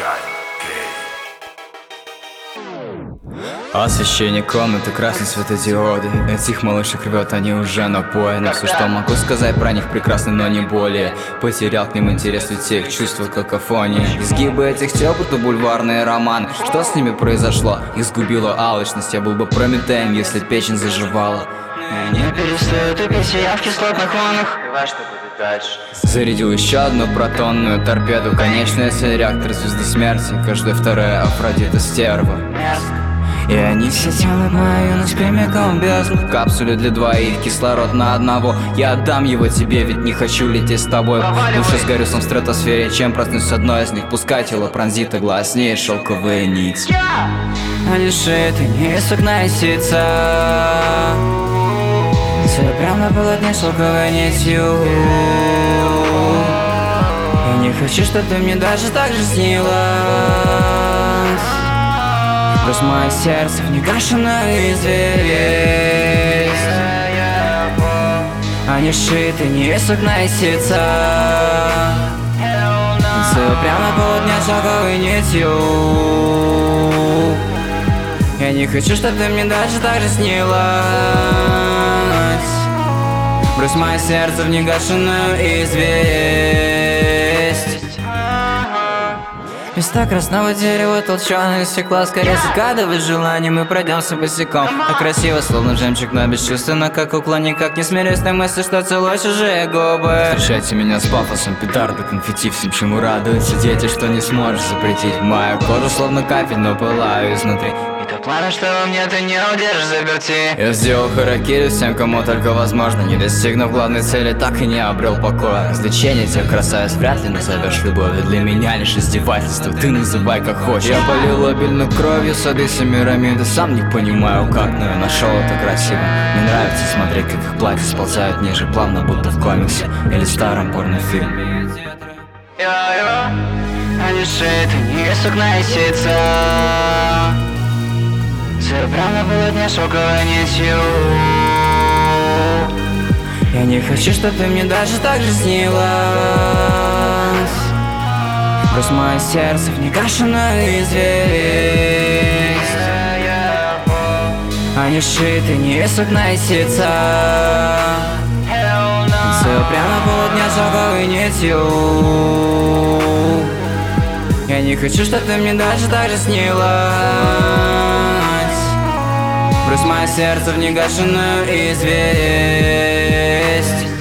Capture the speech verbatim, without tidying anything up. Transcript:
Освещение комнаты, красные светодиоды. Этих малышек рвет, они уже напоены. Все, что могу сказать про них, прекрасно, но не более. Потерял к ним интерес, ведь их чувства какофонии. Изгибы этих тел, будто бульварные романы. Что с ними произошло? Их сгубила алчность. Я был бы Прометеем, если печень заживала. Не перестают пить, я в кислотных волнах. Что будет дальше? Зарядил еще одну протонную торпеду. Конечная цель — реактор звезды смерти. Каждая вторая Афродита стерва. И они все делают мою ночь прямиком в бездну. В капсуле для двоих, кислород на одного. Я отдам его тебе, ведь не хочу лететь с тобой. Лучше сгорю сам в стратосфере, чем проснусь с одной из них. Пускай тело пронзит игла, с ней шелковые нити. Они шиты, не сукна и сица. Все прям на полотне шелковой нитью. Я не хочу, чтобы ты мне даже так же снилась. Брось мое сердце в негашенную известь. Они шиты, не сукна и сица. Танцую прямо на полотне шелковой нитью. Я не хочу, чтобы ты мне даже так же снилась. Брось мое сердце в негашенную известь. Места красного дерева, толченое стекла. Скорее загадывать желание, мы пройдемся босиком. Так красиво, словно жемчуг, но бесчувственно, как кукла. Никак не смирюсь на мысли, что целую чужие губы. Встречайте меня с пафосом, петарды, конфетти. Всем, чему радуются дети, что не сможешь запретить. Моя кожа словно кафель, но пылаю изнутри. Это планы, что во мне ты не удержишь заперти. Я сделал харакири всем, кому только возможно. Не достигнув главной цели, так и не обрел покоя. Развлечение тех красавиц вряд ли назовешь любовью. Для меня лишь издевательство, ты называй как хочешь. Я полил обильно кровью сады Семирамиды. Сам не понимаю как, но я нашел это красиво. Мне нравится смотреть, как их платья сползают ниже, плавно, будто в комиксе или старом порнофильме. Они шиты, не сукна и сица. Все прям на полотне шелковой нитью. Я не хочу, чтобы ты мне даже так же снилась. Брось мое сердце в негашенную известь. Они шиты, не сукна и сица. Танцую прямо на полотне шелковой нитью. Я не хочу, чтобы ты мне даже так же снилась. Брось мое сердце в негашенную известь.